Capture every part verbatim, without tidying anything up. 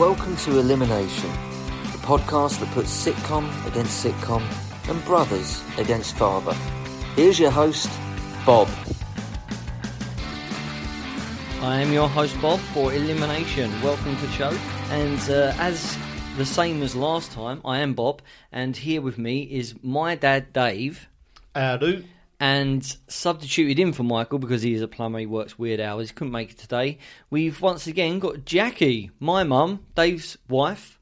Welcome to Elimination, the podcast that puts sitcom against sitcom and brothers against father. Here's your host, Bob. I am your host, Bob, for Elimination. Welcome to the show. And uh, as the same as last time, I am Bob, and here with me is my dad, Dave. How do? And substituted in for Michael because he is a plumber, he works weird hours, he couldn't make it today. We've once again got Jackie, my mum, Dave's wife.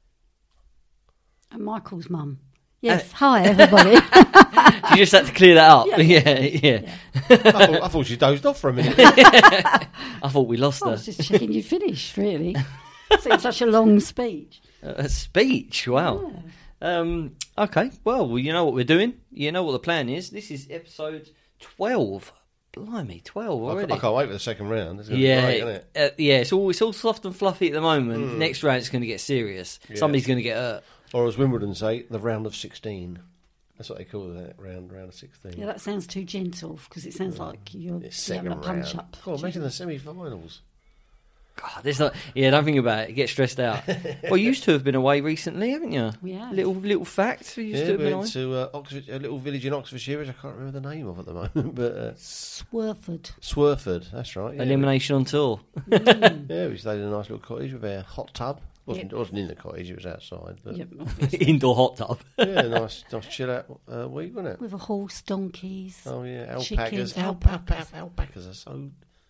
And Michael's mum. Yes, uh, hi everybody. You just had to clear that up. Yeah, yeah. yeah. yeah. I, thought, I thought she dozed off for a minute. I thought we lost I her. was just checking you finished, really. Seems such a long speech. Uh, a speech, wow. Yeah. Um, okay, well, well, you know what we're doing. You know what the plan is. This is episode twelve. Blimey, twelve already. I, I can't wait for the second round. It's gonna yeah, be great, isn't it? Uh, yeah. It's all it's all soft and fluffy at the moment. Mm. Next round, it's going to get serious. Yeah. Somebody's going to get hurt. Or as Wimbledon say, the round of sixteen. That's what they call that round, round of sixteen. Yeah, that sounds too gentle because it sounds like you're It's having a second punch round. up. Oh, imagine the semi-finals. God, there's not. Yeah, don't think about it. Get stressed out. Well, you used to have been away recently, haven't you? We have. Little little fact. You used Yeah, to have we been went away. to uh, Oxford, a little village in Oxfordshire, which I can't remember the name of at the moment, but uh, Swerford. Swerford, that's right. Yeah. Elimination on tour. Mm. Yeah, we stayed in a nice little cottage with a hot tub. Wasn't, Yep. It wasn't in the cottage, it was outside. But Yep, Indoor hot tub. yeah, nice, nice chill out uh, week, wasn't it? with a horse, donkeys. Oh yeah, alpacas. Chickens, Alpacas. alpacas. Alpacas are so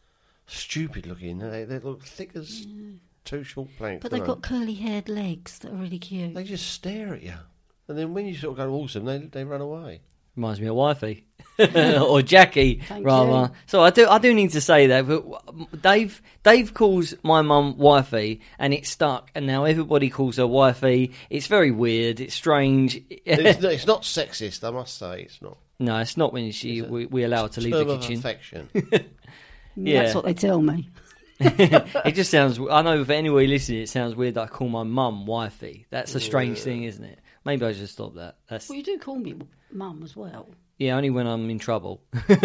stupid looking. They, they look thick as two short planks. But don't they've got curly-haired legs that are really cute. They just stare at you, and then when you sort of go towards them, they they run away. Reminds me of wifey or Jackie, Thank rather. you. So I do, I do need to say that. But Dave, Dave calls my mum wifey, and it's stuck. And now everybody calls her wifey. It's very weird. It's strange. It's, not- it's not sexist, I must say. It's not. No, it's not when she It's a we, we allow her to leave Term the of kitchen. affection. Yeah. That's what they tell me. It just sounds. I know for anybody listening, it sounds weird that I call my mum wifey. That's a strange thing, isn't it? Maybe I should stop that. That's Well, you do call me mum as well. yeah, only when I'm in trouble.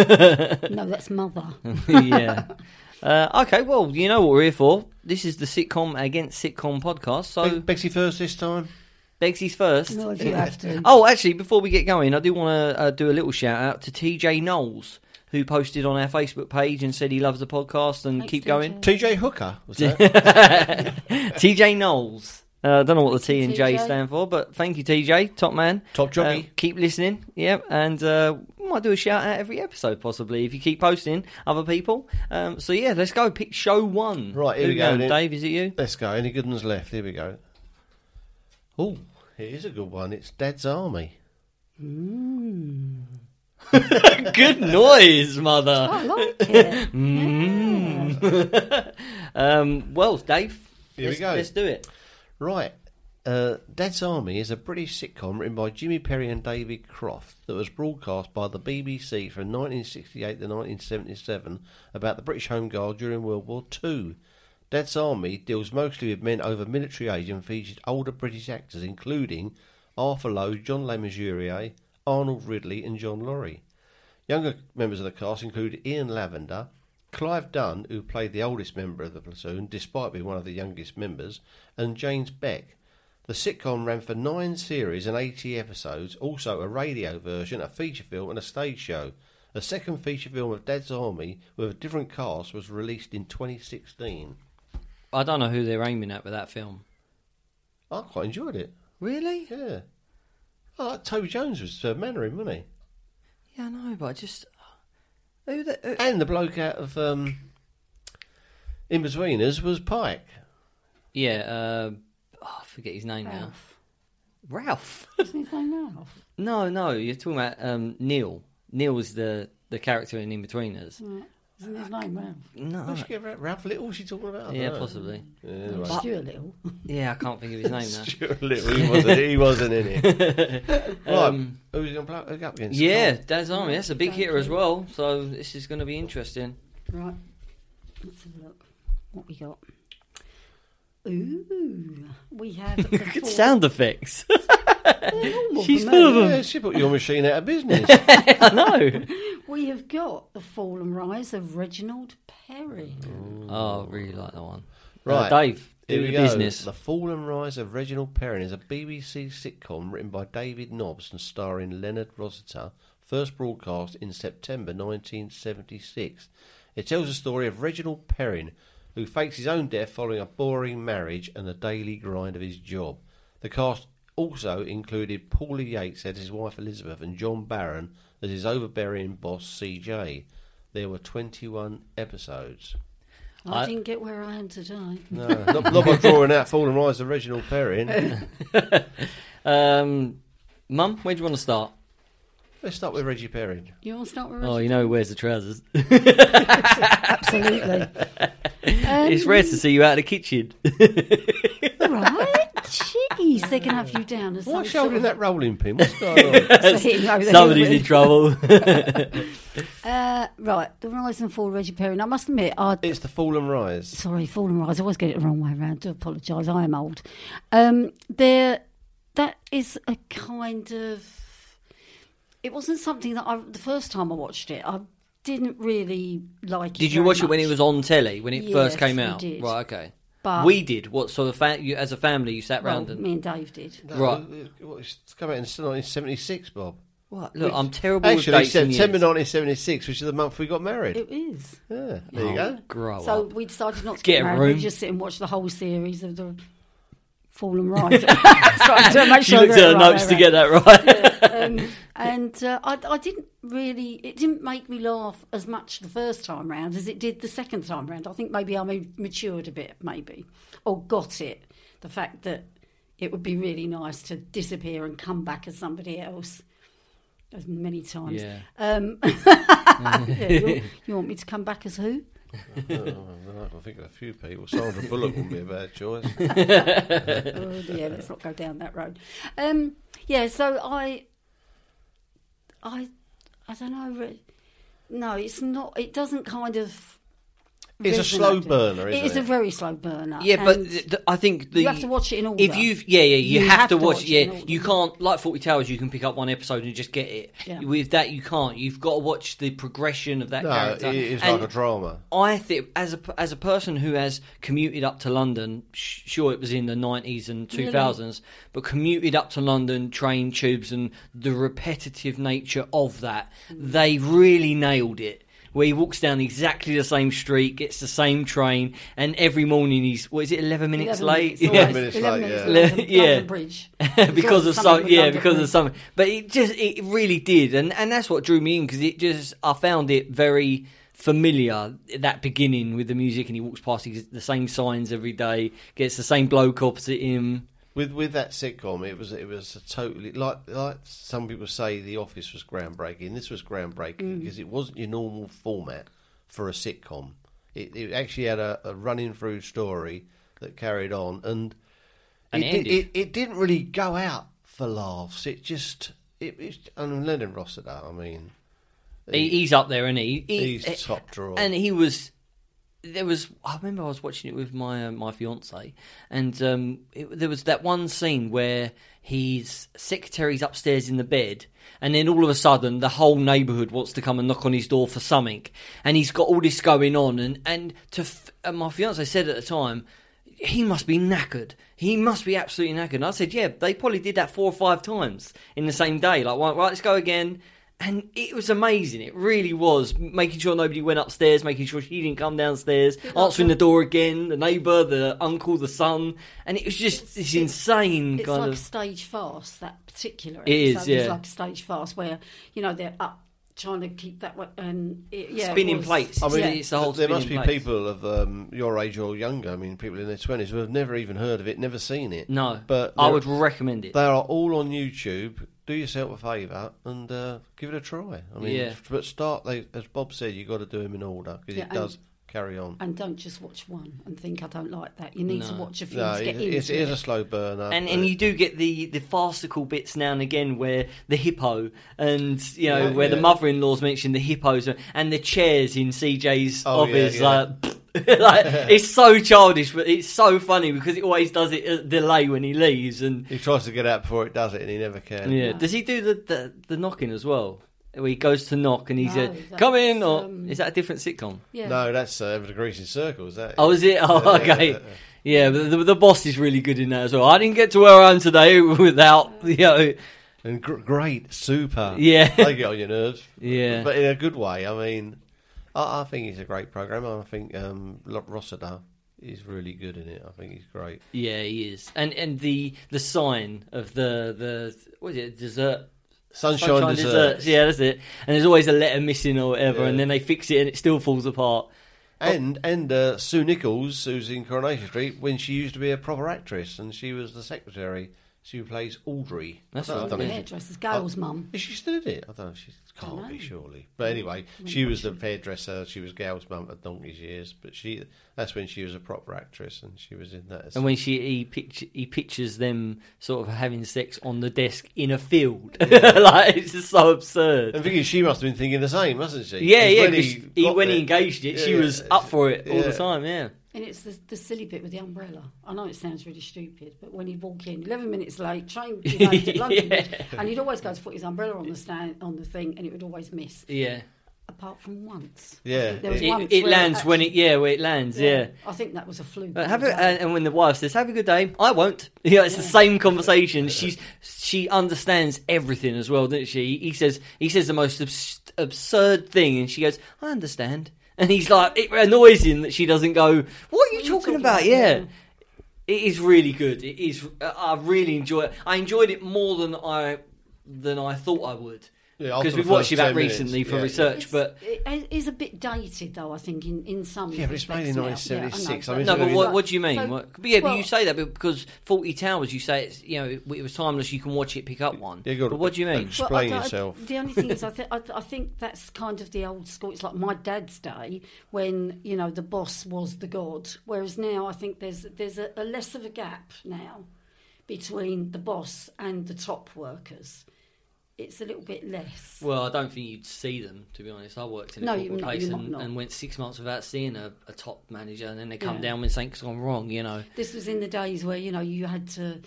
No, that's mother. Yeah. Uh, okay, well, you know what we're here for. This is the sitcom against sitcom podcast. So, Be- Bexy first this time. Begsy's first. No, if you have to. Oh, actually, before we get going, I do want to uh, do a little shout out to T J Knowles, who posted on our Facebook page and said he loves the podcast and Thanks, keep T J. going. T J Hooker was that? T J Knowles. Uh, I don't know what the T and J T J. stand for, but thank you, T J. Top man. Top jockey. Uh, keep listening. Yeah, and uh, we might do a shout out every episode, possibly, if you keep posting other people. Um, so, yeah, let's go. Pick show one. Right, here Who we go, going? then. Dave, is it you? Let's go. Any good ones left? Here we go. Oh, it is a good one. It's Dad's Army. Mm. Good noise, mother. I like it. Mm. um, well, Dave, Here we let's, go. let's do it. Right. Uh, Dad's Army is a British sitcom written by Jimmy Perry and David Croft that was broadcast by the B B C from nineteen sixty-eight to nineteen seventy-seven about the British Home Guard during World War Two. Dad's Army deals mostly with men over military age and featured older British actors including Arthur Lowe, John Le Mesurier, Arnold Ridley and John Laurie. Younger members of the cast included Ian Lavender, Clive Dunn, who played the oldest member of the platoon despite being one of the youngest members, and James Beck. The sitcom ran for nine series and eighty episodes, also a radio version, a feature film and a stage show. A second feature film of Dad's Army with a different cast was released in twenty sixteen. I don't know who they're aiming at with that film. I quite enjoyed it. Really? Yeah. Oh, Toby Jones was uh, Mandarin, wasn't he? Yeah, I know, but I just... Who the, who... And the bloke out of um, In-Betweeners was Pike. Yeah, uh, oh, I forget his name now. Ralph. Ralph? Isn't his name Ralph? No, no, you're talking about um, Neil. Neil was the, the character in In-Betweeners. Right. Isn't his name Ralph? No. What's she get Ralph, Ralph Little? What's she talking about? I Yeah, don't know. possibly. Yeah, anyway. Stuart Little. Yeah, I can't think of his name now. Stuart Little, he wasn't, he wasn't in it. Right, Um, who's going to play up against? Yeah, Dad's Army. That's a big Thank hitter as you. well, so this is going to be interesting. Right. Let's have a look. What we got? Ooh. We have... the Good four- sound effects. They're normal She's for full of me. them. Yeah, she put your machine out of business. I know. We have got The Fall and Rise of Reginald Perry. Oh, I really like that one. Right. Uh, Dave, Here Do we the go. business. The Fall and Rise of Reginald Perrin is a B B C sitcom written by David Nobbs and starring Leonard Rossiter, first broadcast in September nineteen seventy-six. It tells the story of Reginald Perrin, who fakes his own death following a boring marriage and the daily grind of his job. The cast also included Paula Yates as his wife Elizabeth and John Barron as his overbearing boss C J. There were twenty-one episodes. I, I- didn't get where I am today. No, not, not by drawing out Fall and Rise of Reginald Perrin. Um, Mum, where do you want to start? Let's start with Reggie Perrin. You want to start with Oh, Reggie? you know who wears the trousers. Absolutely. Um, It's rare to see you out of the kitchen. Right? Jeez, they're going to have you down as some What's sort holding of that rolling pin? What's going on? thing over there. Somebody's in trouble. Uh, right, the rise and fall of Reggie Perrin. I must admit, I It's the Fall and Rise. sorry, fall and rise. I always get it the wrong way around. Do apologise. I am old. Um, there, that is a kind of. It wasn't something that I. The first time I watched it, I didn't really like it. Did you very watch it when much. it was on telly, when it first Yes, came we out? did. Right, okay. But we did. What sort of fa- you, as a family you sat well, round and me and Dave did. No, Right. it- it- It's come out in nineteen seventy-six, Bob. what? Look, I'm terrible with Actually, dates and September years. nineteen seventy-six, which is the month we got married. It is. Yeah, there you Oh, go. Grow So up. we decided not to Get get, a married. room. We just sit and watch the whole series of the Fall and Rise. Trying to make She sure looked they're at her right notes to way get that right. around. um, and uh, I, I didn't really. It didn't make me laugh as much the first time round as it did the second time round. I think maybe I ma- matured a bit, maybe, or got it. The fact that it would be really nice to disappear and come back as somebody else. As many times. Yeah. Um, yeah, you, you want me to come back as who? Oh, I can think of a few people. Sandra Bullock wouldn't be a bad choice. Oh dear, let's not go down that road. Um, yeah, so I, I, I don't know. re- No, it's not. It doesn't kind of. It's a resonate. slow burner, isn't It is it? a very slow burner. Yeah, but and th- th- I think the you have to watch it in order. if you've yeah yeah you, You have, to watch, it. it in Yeah, order. you can't like Forty Towers. You can pick up one episode and just get it. Yeah. With that, you can't. You've got to watch the progression of that No, character. it is And like a drama. I think as a as a person who has commuted up to London, sh- sure it was in the nineties and two thousands, but commuted up to London, train tubes, and the repetitive nature of that, Mm. they really nailed it. Where he walks down exactly the same street, gets the same train, and every morning he's what is it, eleven minutes eleven late? minutes, Yeah. eleven minutes eleven late, minutes yeah. London, Yeah. London Bridge. because of Something some with yeah London because of Bridge. something but it just it really did and and that's what drew me in because it just I found it very familiar that beginning with the music and he walks past he gets the same signs every day, gets the same bloke opposite him. With with that sitcom, it was it was a totally like like some people say The Office was groundbreaking. This was groundbreaking because it wasn't your normal format for a sitcom. It, it actually had a, a running through story that carried on, and, And it, it did, ended. it it didn't really go out for laughs. It just it, it's and Leonard Rossiter. I mean, He, he's up there, and he, he he's top drawer. and he was. There was. I remember I was watching it with my uh, my fiance, and um, it, there was that one scene where his secretary's upstairs in the bed, and then all of a sudden the whole neighbourhood wants to come and knock on his door for something, and he's got all this going on, and and to f- and my fiance said at the time, he must be knackered. He must be absolutely knackered. And I said, yeah, they probably did that four or five times in the same day. Like, right, right let's go again. And it was amazing. It really was. Making sure nobody went upstairs, making sure she didn't come downstairs, answering the door again, the neighbour, the uncle, the son. And it was just this insane It's kind like of... a stage farce, that particular It is, episode. yeah. It's like a stage farce where, you know, they're up trying to keep that way. And it, yeah, it Spinning was- plates. I mean, yeah. it's the whole there must be spinning plates. people of um, your age or younger. I mean, people in their twenties who have never even heard of it, never seen it. No, but I there- would recommend it. They are all on YouTube. Do yourself a favour and uh, give it a try. I mean, Yeah. but start, they, as Bob said, you've got to do them in order because Yeah, it and- does carry on. And don't just watch one and think, I don't like that. You need to No. watch a few No, to get it, into it's, it is it. a slow burner. And but- and you do get the, the farcical bits now and again where the hippo and you know Yeah, where the yeah. mother-in-law's mentioned the hippos and the chairs in C J's Oh, office yeah, yeah. like, like it's so childish but it's so funny because it always does it at delay when he leaves and he tries to get out before it does it and he never can. yeah does he do the, the, the knocking as well where he goes to knock and he No, said that's, come in or um, is that a different sitcom? Yeah. No, that's uh, Ever the Grease in Circles. That Oh, is it? Oh, Yeah, okay. yeah, Yeah, but the, the boss is really good in that as well. I didn't get to where I am today without, you know... And gr- great, super. Yeah. They get on your nerves. Yeah. But in a good way. I mean, I, I think it's a great programme. I think um, Rossiter is really good in it. I think he's great. Yeah, he is. And and the the sign of the, the what is it, dessert... Sunshine, Sunshine Desserts. Desserts. Yeah, that's it. And there's always a letter missing or whatever, Yeah. and then they fix it and it still falls apart. And and uh, Sue Nichols, who's in Coronation Street, when she used to be a proper actress, and she was the secretary. She plays Audrey. That's I don't- right, I don't know The if she- hairdresser's Gail's mum. Is she still in it? I don't know. She can't Dunno. be, surely. But anyway, she was the hairdresser. She was Gail's mum for donkey's years. But she that's when she was a proper actress, and she was in that. As And when she he, picture, he pictures them sort of having sex on the desk in a field, like it's just so absurd. I'm thinking she must have been thinking the same, mustn't she? Yeah, 'Cause yeah. when Because he, he, got when he there- engaged it, Yeah, she yeah. was up for it all Yeah. the time. Yeah. And it's the, the silly bit with the umbrella. I know it sounds really stupid, but when he'd walk in, eleven minutes late, train delayed at London Bridge, and he'd always go to put his umbrella on the stand on the thing, and it would always miss. Yeah. Apart from once. Yeah, I think there was It, once it where lands when it actually- yeah, where it lands. Yeah. I think that was a fluke. Uh, have It a, was and, and when the wife says, "Have a good day," I won't. Yeah, it's the Yeah. same conversation. She's she understands everything as well, doesn't she? He says he says the most abs- absurd thing, and she goes, "I understand." And he's like, it annoys him that she doesn't go, "What are you talking about?" Yeah. It is really good. It is. uh, I really enjoy it. I enjoyed it more than I than I thought I would. Yeah, after Because the we've watched first it back ten minutes, recently for yeah. research, It's, but it is a bit dated, though. I think in, in some. Yeah, but it's made in respects now. Yeah, nineteen seventy-six. I know, I mean, no, so but it's what, like- what do you mean? so- What- but yeah, but well- you say that because Forty Towers, you say it's you know it, it was timeless. You can watch it, pick up one. Yeah, you gotta but what do you mean? ex- Explain I- I- yourself. The only thing is, I, th- I, th- I think that's kind of the old school. It's like my dad's day when you know the boss was the god, whereas now I think there's there's a, a less of a gap now between the boss and the top workers. It's a little bit less. Well, I don't think you'd see them, to be honest. I worked in a No, corporate you- no, place you might and, not. and went six months without seeing a, a top manager, and then they come Yeah. down when something's gone wrong, you know. This was in the days where you know you had to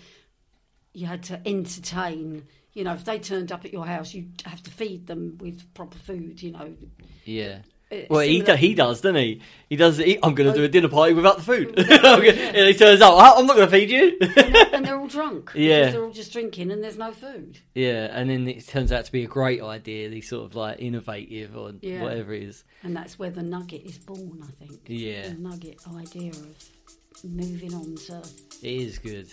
you had to entertain. You know, if they turned up at your house, you'd have to feed them with proper food. You know. Yeah. Uh, Well, he, similar- do, he does, doesn't he? He does. He, I'm going to do a dinner party without the food. Without the food, yeah. And he turns up. "Oh, I'm not going to feed you. and, they're, and they're all drunk. Yeah. Because they're all just drinking and there's no food. Yeah, and then it turns out to be a great idea. These sort of like innovative or Yeah. whatever it is. And that's where the nugget is born, I think. Yeah. The nugget idea of moving on to. It is good.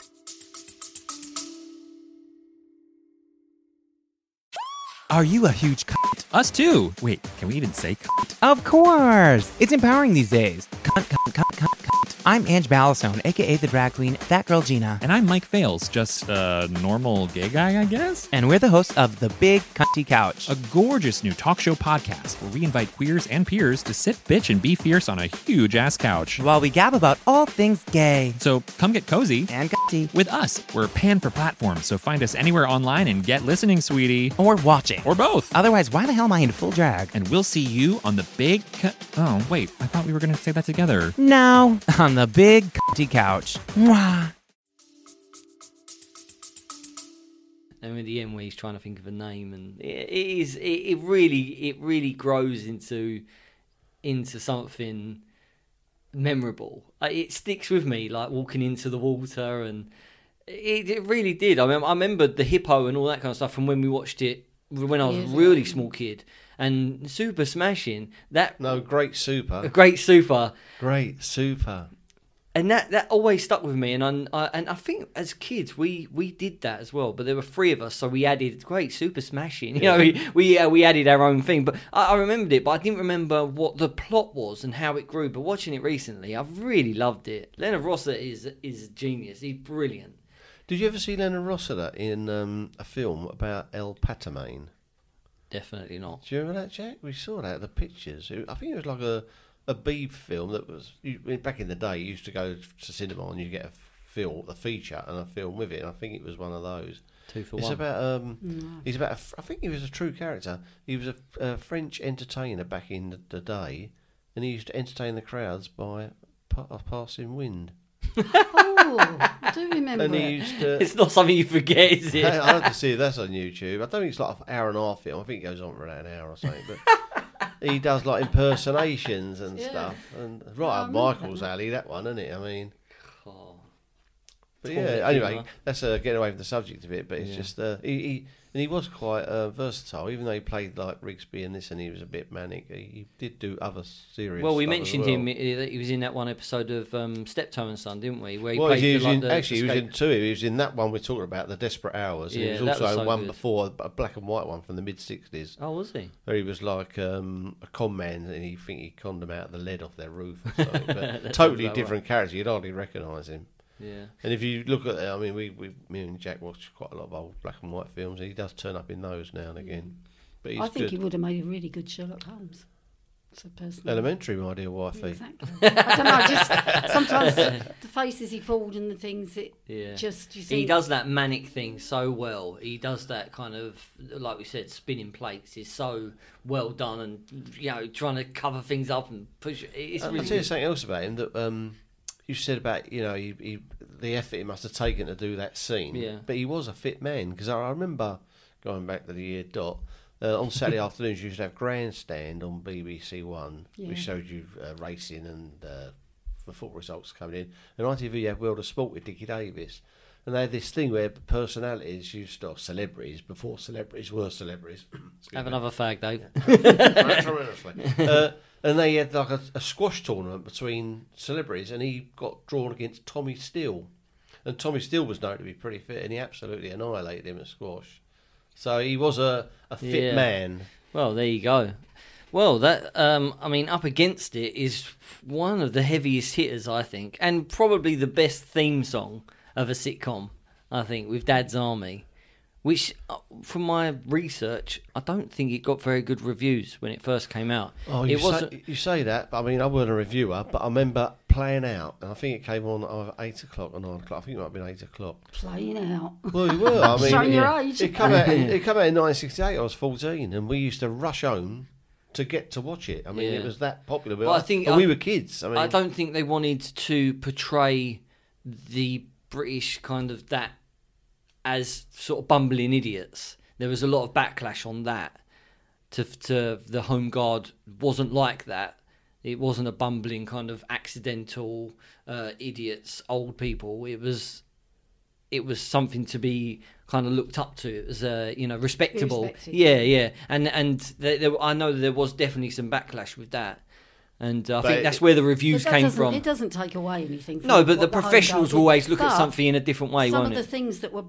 Are you a huge cunt? Us too. Wait, can we even say cunt? Of course! It's empowering these days. Cunt, cunt, cunt, cunt, cunt. I'm Ange Ballastone, aka the drag queen, That Girl Gina. And I'm Mike Fales, just a normal gay guy, I guess? And we're the hosts of The Big Cunty Couch. A gorgeous new talk show podcast where we invite queers and peers to sit, bitch, and be fierce on a huge ass couch. While we gab about all things gay. So come get cozy And cunty. with us. We're panned for platforms, so find us anywhere online and get listening, sweetie. Or watching. Or both. Otherwise, why the hell am I in full drag? And we'll see you on the big. Cu- oh, wait, I thought we were going to say that together. No, on The Big Cunty Couch. Mwah. And at the end, where he's trying to think of a name, and it, it is, it, it really, it really grows into, into something memorable. Like, it sticks with me, like walking into the water, and it, it really did. I mean, I remember the hippo and all that kind of stuff from when we watched it when I was Years a really ago. small kid. And Super Smashing, that No, great a super. great super. Great super. And that, that always stuck with me, and I, I and I think as kids we, we did that as well. But there were three of us, so we added great super smashing. You know, we we, uh, we added our own thing. But I, I remembered it, but I didn't remember what the plot was and how it grew. But watching it recently, I've really loved it. Leonard Rossiter is is genius. He's brilliant. Did you ever see Leonard Rossiter in um, a film about El Patamain? Definitely not. Do you remember that, Jack? We saw that, the pictures. It, I think it was like a, a Beeb film that was... You, back in the day, you used to go to cinema and you get a film, a feature and a film with it, and I think it was one of those. Two for It's one. about... Um, He's about... A, I think he was a true character. He was a, a French entertainer back in the, the day, and he used to entertain the crowds by pa- a passing wind. Oh, I do remember And he it. used to... It's not something you forget, is it? I have to see if that's on YouTube. I don't think it's like an hour and a half film. I think it goes on for about an hour or something. But he does like impersonations and Yeah. stuff. And right I up remember Michael's that. alley, that one, isn't it? I mean, Oh. But Poor yeah, anyway, humour. that's uh, getting away from the subject a bit. But it's Yeah. just uh, he, he and he was quite uh, versatile. Even though he played like Rigsby and this, and he was a bit manic. He, he did do other serious. Well, we stuff as mentioned well. him. uh, He was in that one episode of um, Steptoe and Son, didn't we? Where he Well, played he the, was like, in, the actually, he was escape- in two. He was in that one we're talking about, The Desperate Hours. And Yeah, he was that also was in so one good. before, a black and white one from the mid sixties, Oh, was he? where he was like um, a con man, and he think he conned them out of the lead off their roof or something. But That totally sounds about different character. You'd hardly recognise him. Yeah. And if you look at, I mean, we, we, me and Jack watch quite a lot of old black and white films, and he does turn up in those now and again. But he's I think good. he would have made a really good Sherlock Holmes. So personally. Elementary, my dear wifey. Exactly. I don't know. Just sometimes the faces he pulled and the things that Yeah. just you He think, does that manic thing so well. He does that kind of, like we said, spinning plates is so well done, and you know, trying to cover things up and push. It's I'll really tell you good. something else about him that um, you said about, you know, he, he, the effort he must have taken to do that scene. Yeah. But he was a fit man, because I, I remember going back to the year dot. Uh, on Saturday afternoons, you used to have Grandstand on B B C One, Yeah. which showed you uh, racing and uh, the football results coming in. And I T V, you had World of Sport with Dickie Davis. And they had this thing where personalities used to, celebrities, before celebrities were celebrities. Excuse Have me. another fag, Dave. Tremendously. uh, and they had like a, a squash tournament between celebrities, and he got drawn against Tommy Steele. And Tommy Steele was known to be pretty fit, and he absolutely annihilated him at squash. So he was a, a fit Yeah. man. Well, there you go. Well, that um, I mean, up against it is one of the heaviest hitters, I think, and probably the best theme song of a sitcom. I think with Dad's Army, which, uh, from my research, I don't think it got very good reviews when it first came out. Oh, you it wasn't. say, you say that, but I mean, I wasn't a reviewer, but I remember playing out, and I think it came on either eight o'clock or nine o'clock. I think it might have been eight o'clock. playing out. Well, you were. I mean, Showing your yeah. age. It came out. In, it came out in nineteen sixty-eight. I was fourteen, and we used to rush home to get to watch it. I mean, Yeah. it was that popular. Well, I think and I- we were kids. I mean, I don't think they wanted to portray the British kind of that as sort of bumbling idiots. There was a lot of backlash on that. To to the Home Guard wasn't like that. It wasn't a bumbling kind of accidental uh, idiots, old people. It was it was something to be kind of looked up to. It was uh, you know respectable. respected. Yeah, yeah. And and there, there, I know there was definitely some backlash with that. And uh, I But think it- that's where the But reviews that came doesn't- from. It doesn't take away anything. From No, but the what Home professionals Guard will did. always look at But something in a different way, Some won't of the it? things that were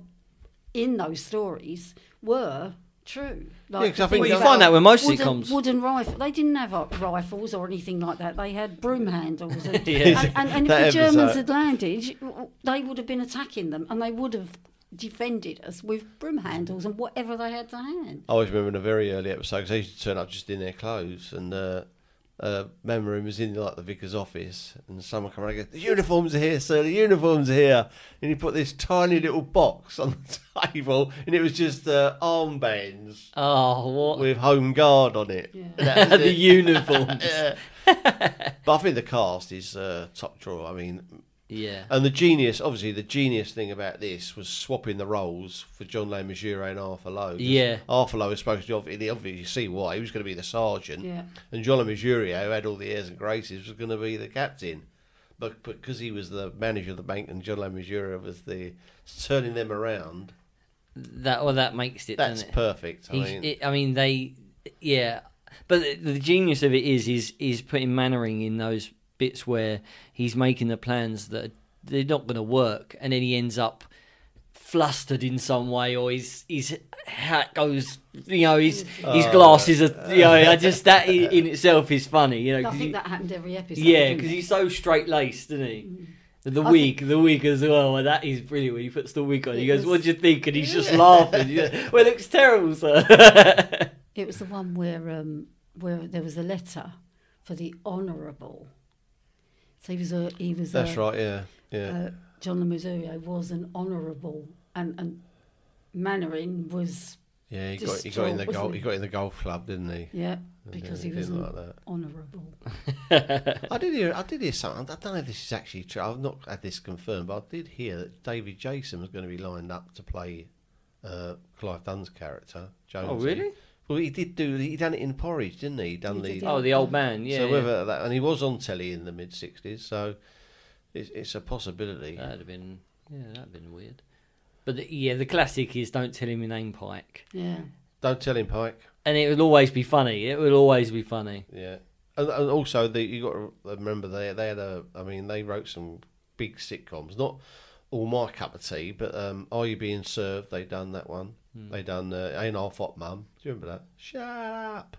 in those stories were true. Yeah, 'cause I the think things Well, you that- find that with most wooden, sitcoms. Wooden rifle. They didn't have uh, rifles or anything like that. They had broom handles. And, Yeah. and, and, and if That the Germans episode- had landed, they would have been attacking them, and they would have defended us with broom handles and whatever they had to hand. I always remember in a very early episode, because they used to turn up just in their clothes, and uh, uh, Memory was in like the vicar's office, and someone come around and goes, "The uniforms are here, sir. The uniforms are here." And he put this tiny little box on the table, and it was just uh, armbands Oh, what? with Home Guard on it. Yeah. And that was the it. uniforms. Yeah. But I think the cast is uh, top drawer. I mean, Yeah. and the genius, obviously, the genius thing about this was swapping the roles for John Le Mesurier and Arthur Lowe. 'Cause Yeah. Arthur Lowe was supposed to, obviously, obviously you see why, he was going to be the sergeant. Yeah. And John Le Mesurier, who had all the airs and graces, was going to be the captain. But because he was the manager of the bank and John Le Mesurier was the turning them around, That well, that makes it. that's doesn't it? perfect. I He's, mean, it, I mean, they, yeah. But the, the genius of it is, is, is putting Mannering in those bits where he's making the plans that they're not going to work, and then he ends up flustered in some way, or his his hat goes, you know, his his Oh. glasses are, you know, I just that in, in itself is funny, you know. I 'cause think he- that happened every episode. yeah, didn't because it? he's so straight laced, isn't he? The I wig, the wig as well, and that is brilliant when he puts the wig on. He It goes, was- "What do you think?" And he's just laughing. He's like, well, it looks terrible, sir. It was the one where um, where there was a letter for the honourable. So he was a he was that's a, right, yeah. yeah. Uh, John Le Mesurier was an honourable, and and Mannering was yeah, he got, he got in the distraught, golf. wasn't He he? got in the golf club, didn't he? yeah because Yeah, he was didn't an like that. honourable. I did hear. I did hear something. I don't know if this is actually true. I've not had this confirmed, but I did hear that David Jason was going to be lined up to play uh, Clive Dunn's character. Jonesy. Oh, really? Well, he did do. He done it in Porridge, didn't he? He done He the. did, Oh, the old man, yeah. so yeah. whether that, and he was on telly in the mid sixties. So It's, it's a possibility. That'd have been, yeah, that'd have been weird. But the, yeah, the classic is "Don't tell him your name, Pike." Yeah. Don't tell him, Pike. And it will always be funny. It will always be funny. Yeah, and, and also the, you got to remember they they had a. I mean, they wrote some big sitcoms. Not all my cup of tea, but um, Are You Being Served? They done that one. Hmm. They done uh, Ain't Half Hot Mum. Do you remember that? Shut up.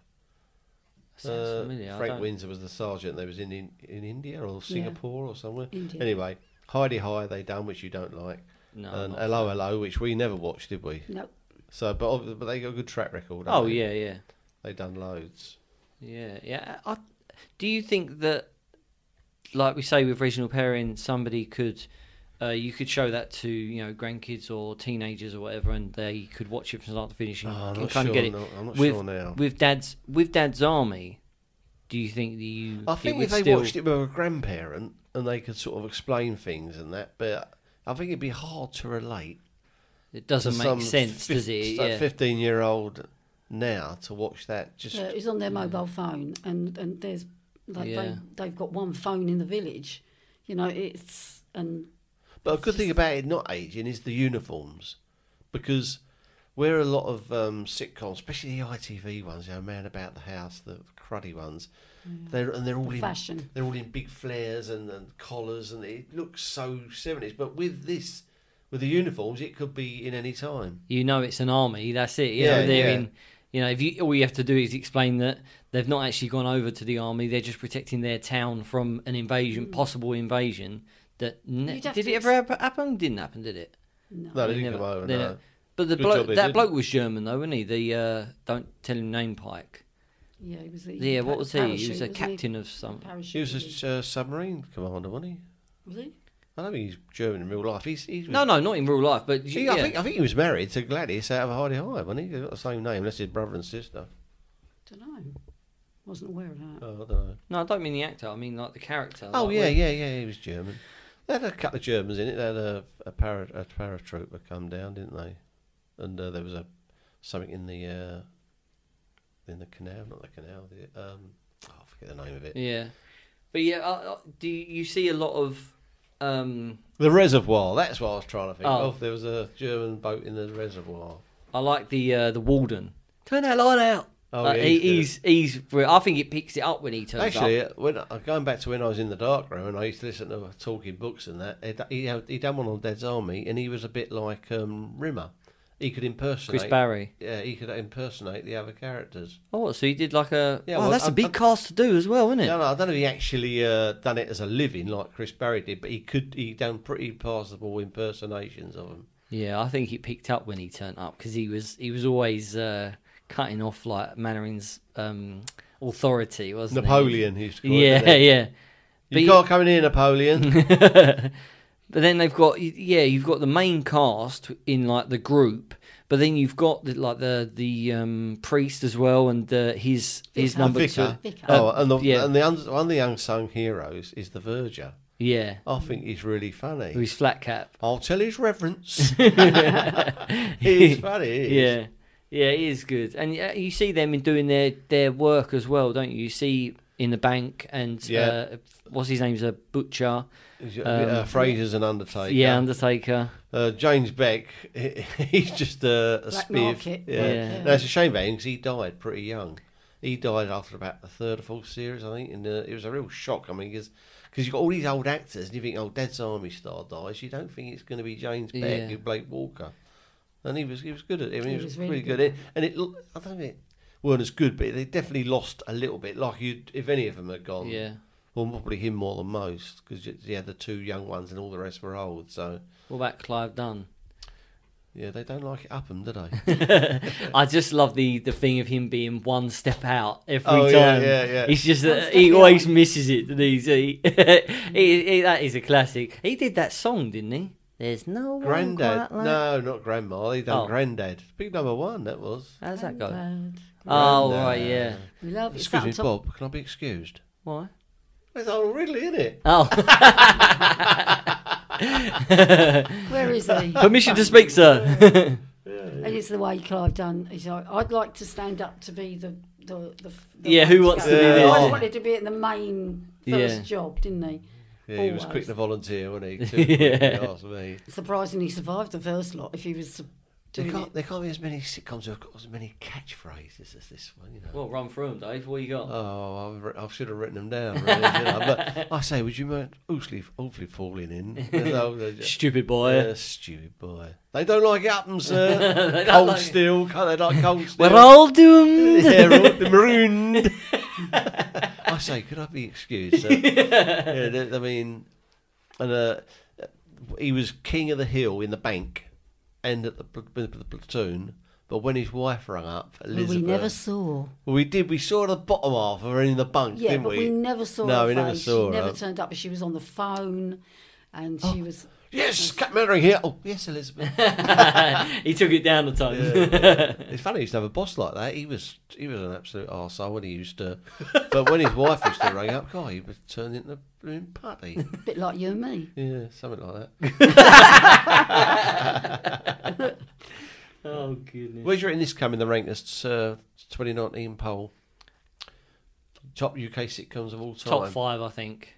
Sounds Uh, familiar. I Frank don't- Windsor was the sergeant. They was in, in in India or Singapore or somewhere. India. Anyway, Heidi High they done, which you don't like, No, and not Hello so. Hello, which we never watched, did we? No. So, but ob- but they got a good track record. haven't Oh they? yeah, yeah, They done loads. yeah, yeah. I, do you think that, like we say with regional pairing, somebody could, uh, you could show that to you know grandkids or teenagers or whatever, and they could watch it from start to finish and, Oh, I'm and not kind sure. of get it. no, I'm not with sure now. with dad's with dad's army. Do you think that you? I think it if would they still, watched it with a grandparent and they could sort of explain things and that, but I think it'd be hard to relate. it doesn't to make some sense, fif- does it? like Yeah. fifteen-year-old now to watch that. Just Uh, it's on their mobile phone, and, and there's like Yeah. they they've got one phone in the village. You know, it's and But a good thing about it not aging is the uniforms, because where a lot of um, sitcoms, especially the I T V ones, you know, Man About the House, the cruddy ones, they're and they're all the in fashion. they're all in big flares and, and collars, and it looks so seventies. But with this, with the uniforms, it could be in any time. You know, it's an army. That's it. You Yeah, know, they're yeah. in. You know, if you all you have to do is explain that they've not actually gone over to the army; they're just protecting their town from an invasion, possible invasion. That ne- You'd have did to it ex- ever hap- happen? Didn't happen, did it? No. No, they They didn't never- come over. they No. never- But the Good bloke, job they that didn't. bloke was German, though, wasn't he? The uh, don't tell him name Pike. Yeah, he was. The Yeah, what was he? He parachute, was a wasn't captain of some. Parachute, He was was a uh, submarine commander, wasn't he? Was he? I don't think he's German in real life. He's, he's No, no, not in real life, but He, yeah. I think I think he was married to Gladys out of Heidi High, wasn't he? They got the same name, unless his brother and sister. Don't know. Wasn't aware of that. Oh, I don't know. No, I don't mean the actor. I mean like the character. Oh like, yeah, where- yeah, yeah. He was German. They had a couple of Germans in it. They had a a, para, a paratrooper come down, didn't they? And uh, there was a something in the uh, in the canal, not the canal. The, um, oh, I forget the name of it. Yeah, but yeah, uh, uh, do you, you see a lot of? Um, The reservoir. That's what I was trying to think Oh. of. There was a German boat in the reservoir. I like the uh, the warden. Turn that light out. Oh, Uh, yeah, he, he's he's, he's. I think it picks it up when he turns Actually, up. uh, when uh, going back to when I was in the dark room and I used to listen to talking books and that, he he, had, he done one on Dead's Army, and he was a bit like um, Rimmer. He could impersonate Chris Barry. Yeah, he could impersonate the other characters. Oh, so he did like a. Yeah, oh, well, that's a I'm- big I'm- cast to do as well, isn't it? No, no, I don't know if he actually uh, done it as a living like Chris Barry did, but he could. He done pretty passable impersonations of them. Yeah, I think it picked up when he turned up because he was he was always uh, cutting off like Mannering's um, authority, wasn't Napoleon, he used to call he? it. Yeah, didn't he? yeah. You But can't come in here, Napoleon. But then they've got yeah, you've got the main cast in like the group, but then you've got the, like the the um, priest as well, and uh, his his Vicar. number Vicar. two. Vicar. Oh, and the yeah. and the un- one of the unsung heroes is the Verger. Yeah, I think he's really funny. who's flat cap. I'll tell his reverence. He's funny. He is. Yeah, yeah, it is good, and uh, you see them in doing their, their work as well, don't you? You see in the bank, and Yeah. uh, what's his name's a butcher. He's- Um, uh, Fraser's an Undertaker. Yeah, Undertaker. Uh, James Beck, he's just a, a Black spiff. market. Yeah. Yeah. No, it's a shame about him because he died pretty young. He died after about the third or fourth series, I think, and uh, it was a real shock. I mean, because you've got all these old actors, and you think, oh, Dead's Army star dies. You don't think it's going to be James Beck, Yeah. who Blake Walker, and he was he was good at it. I mean, he, He was, was really, really good. good. at it. And it, I don't think it weren't as good, but they definitely lost a little bit. Like you, if any of them had gone, Yeah. well, probably him more than most, because he had the two young ones, and all the rest were old. So. What about Clive Dunn? Yeah, they don't like it up 'em, do they? I just love the, the thing of him being one step out every Oh, yeah, time. yeah, yeah. He's just One uh, step he always behind. misses it. Doesn't he? So he, he, he- that is a classic. He did that song, didn't he? There's no one Granddad. quite like- No, not Grandma. He done Oh. Granddad. Big number one, that was. How's that go? Granddad. Oh Granddad. right, yeah. We love it. Excuse me, It's up top. Bob, can I be excused? Why? There's old Ridley, isn't it? Oh, Where is he? permission to speak, sir. And it's the way Clive Dunn. He's like, I'd like to stand up to be the the, the, the Yeah, one who to wants go. to be He this? always wanted to be in the main first Yeah. job, didn't he? Yeah, he was Always. quick to volunteer, wasn't he? Too quick, Yeah. if you ask me. Surprisingly survived the first lot. If he was There doing can't, it. there can't be as many sitcoms who've got as many catchphrases as this one, you know. Well, run through them, Dave. What you got? Oh, I've, writ- I should have written them down, really, shouldn't I? But I say, would you mind awfully, awfully falling in? No, they're just- Stupid boy. Yeah, stupid boy. They don't like it up 'em, sir. They don't Cold like it. steel, can't they like cold steel? We're all doomed. Yeah, we're all marooned. I say, could I be excused? Sir? yeah, th- I mean, and uh, he was king of the hill in the bank and at the, pl- the platoon. But when his wife rang up, Who Elizabeth, we never saw. well, we did. We saw the bottom half of her in the bunk, Yeah, didn't but we never saw No, her we never face. saw She her. never turned up, but she was on the phone, and she was. Yes, Cat Mannering here. Oh, yes, Elizabeth. He took it down the tone. It's funny, he used to have a boss like that. He was he was an absolute arsehole when he used to. But when his wife used to ring up, God, he was turned into a blooming putty. A bit like you and me. Yeah, something like that. Oh, goodness. Where's your in this coming the Rankers uh, twenty nineteen poll? Top U K sitcoms of all time. Top five, I think.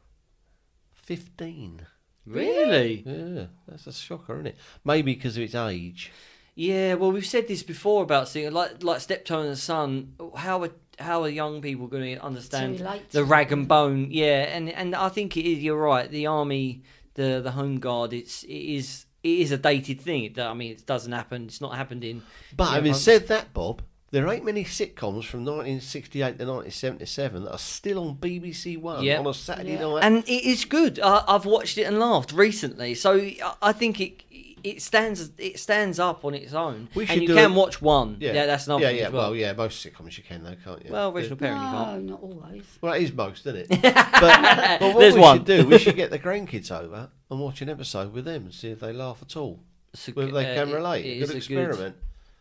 Fifteen. Really? Yeah, that's a shocker, isn't it? Maybe because of its age. Yeah, well, we've said this before about seeing, like, like Steptoe and Son. How are how are young people going to understand To relate the to rag it. and bone? Yeah, and and I think it is. You're right. The army, the the home guard. It's it is it is a dated thing. It, I mean, it doesn't happen. It's not happened in. But you know, having home- said that, Bob, there ain't many sitcoms from nineteen sixty-eight to nineteen seventy-seven that are still on B B C One Yeah. on a Saturday Yeah. night. and it is good. I, I've watched it and laughed recently, so I, I think it it stands it stands up on its own. We should and you do can it- watch one. Yeah, that's another yeah, thing yeah. as well. Well, yeah, most sitcoms you can though, can't you? Well, original parent you No, can't. not always. Well, it is most, isn't it? but, but what There's we one. should do, we should get the grandkids over and watch an episode with them and see if they laugh at all. It's a Whether g- they can uh, it- relate. it a is good a experiment.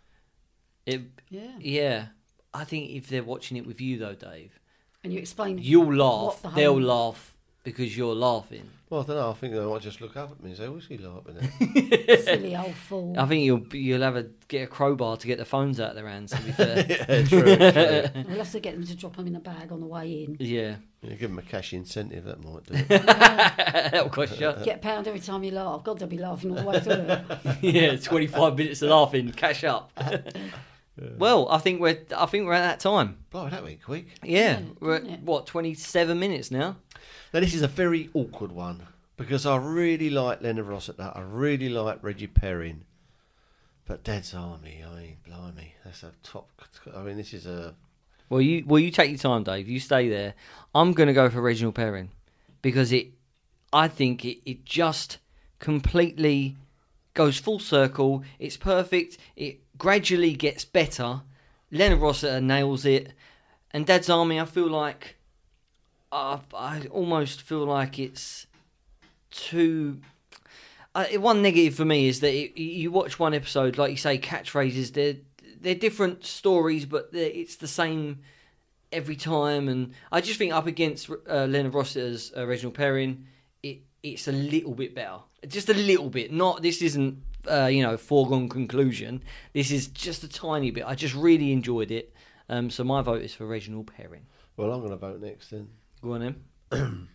It, Yeah. yeah, I think if they're watching it with you though, Dave, And you explain. you'll laugh. what the They'll home- laugh because you're laughing. Well, I don't know. I think they might just look up at me and say, "What's he laughing at?" Silly old fool. I think you'll you'll have a get a crowbar to get the phones out of their hands. To be fair, yeah, true, true. We'll have to get them to drop them in a bag on the way in. yeah, Yeah, give them a cash incentive. That might do it. that'll cost you. Get a pound every time you laugh. God, they'll be laughing all the way through it. Yeah, twenty-five minutes of laughing, cash up. Well, I think we're I think we're at that time. Blimey, that went quick. Yeah, Yeah, we're at, didn't it? what twenty-seven minutes now. Now, this is a very awkward one because I really like Leonard Rossiter. I really like Reggie Perrin. But Dad's Army, I mean, blimey, that's a top. I mean, this is a. Well, you well you take your time, Dave. You stay there. I'm going to go for Reginald Perrin because it, I think it, it just completely goes full circle. It's perfect. It gradually gets better. Leonard Rossiter nails it, and Dad's Army. I feel like, I I almost feel like it's too. Uh, one negative for me is that it, you watch one episode, like you say, catchphrases. They're they're different stories, but they're, it's the same every time. And I just think up against uh, Leonard Rossiter's uh, Reginald Perrin, it it's a little bit better, just a little bit. Not this isn't uh, you know foregone conclusion. This is just a tiny bit. I just really enjoyed it. Um, so my vote is for Reginald Perrin. Well, I'm going to vote next then. Go on then.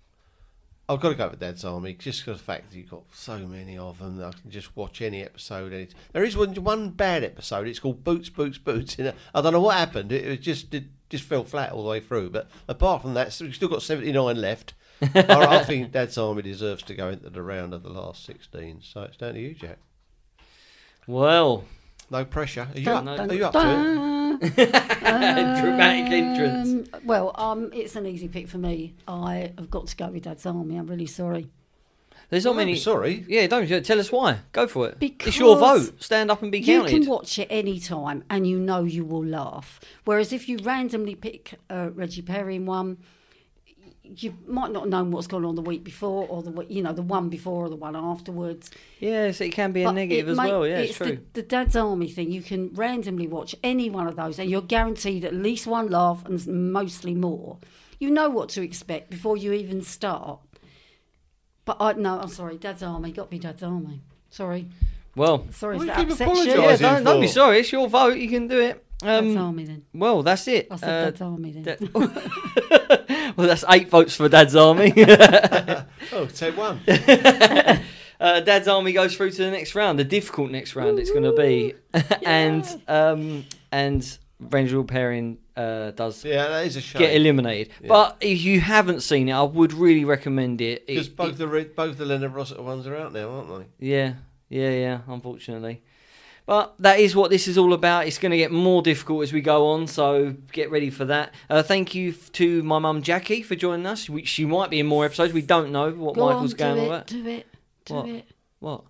I've got to go with Dad's Army just because of the fact that you've got so many of them that I can just watch any episode. Any there is one, one bad episode. It's called Boots, Boots, Boots. And I don't know what happened. It, it just it just fell flat all the way through. But apart from that, so we've still got seventy-nine left. I, I think Dad's Army deserves to go into the round of the last sixteen. So it's down to you, Jack. Well, No pressure. Are you, Dun, up, dun, are you up to it? dun. dramatic entrance. Um, well, um, it's an easy pick for me. I have got to go with Dad's Army. I'm really sorry. There's not Don't many. be sorry. Yeah, don't tell us why. Go for it. Because it's your vote. Stand up and be You counted. can watch it any time, and you know you will laugh. Whereas if you randomly pick a Reggie Perrin one, you might not know what's gone on the week before, or the week- you know the one before or the one afterwards. Yes, it can be a But negative it as may- well. Yeah, it's, it's true. The, the Dad's Army thing. You can randomly watch any one of those, and you're guaranteed at least one laugh, and mostly more. You know what to expect before you even start. But I no, I'm sorry, Dad's Army. Got to be Dad's Army. Sorry, Well, sorry Why if do you that keep upsets you. apologising? yeah, don't, don't be for? sorry. It's your vote. You can do it. Um, Dad's Army then. Well, that's it. I said Uh, Dad's Army then. that- well, that's eight votes for Dad's Army. Oh, ten one. uh, Dad's Army goes through to the next round, the difficult next round it's going to be, and um, and Rangel Perrin uh, does Yeah, that is a shame. get eliminated. Yeah. But if you haven't seen it, I would really recommend it. Because It- both it- the re- both the Leonard Rossiter ones are out now, aren't they? Yeah, yeah, yeah, unfortunately. But that is what this is all about. It's going to get more difficult as we go on, so get ready for that. Uh, thank you f- to my mum Jackie for joining us. We, she might be in more episodes. We don't know what Go Michael's on, going do on it, about. do it, do What? it. What?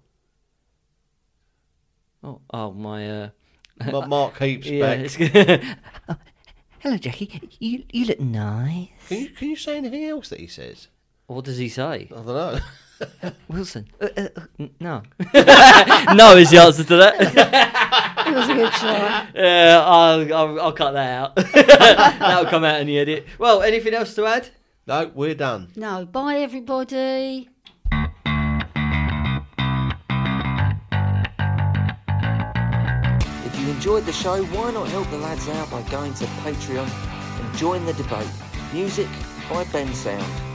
Oh, oh my... Uh, Ma- Mark Heap's yeah, back. it's good. Oh, hello, Jackie. You, you look nice. Can you can you say anything else that he says? What does he say? I don't know. Wilson. Uh, uh, uh, no. No is the answer to that. It was a good try. Yeah, I'll, I'll, I'll cut that out. That'll come out in the edit. Well, anything else to add? No, we're done. No, bye everybody. If you enjoyed the show, why not help the lads out by going to Patreon and join the debate. Music by Ben Sound.